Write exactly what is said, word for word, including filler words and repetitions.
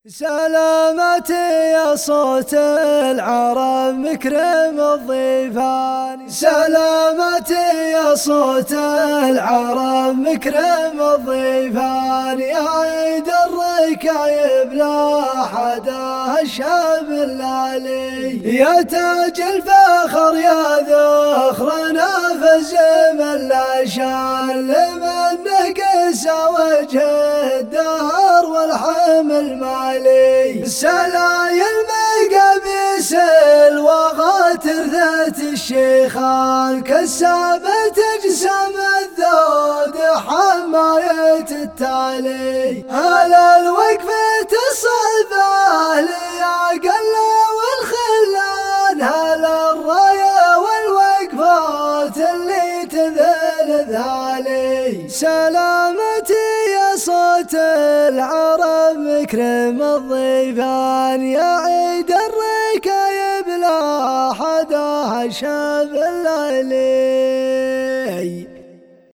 سلامتي يا صوت العرب مكرم الضيفان، سلامتي يا صوت العرب مكرم الضيفان، يا عيد الركايب لا حدا الشاب اللالي، يا تاج الفخر يا ذخرنا في الزمن لا شان، لمن قس وجه الدهر والحمل مالي، سلاي المقابيس الوغاتر ذات الشيخان، كسابة اجسام الذود حماية التالي، هلا الوقفة الصعبة لي اقل والخلان، هلا الراية والوقفات اللي تذل ذالي، سلامتي يا صوت العرب مكرم الضيفان، يا عيد الركايب لا حدا شاب الليلي.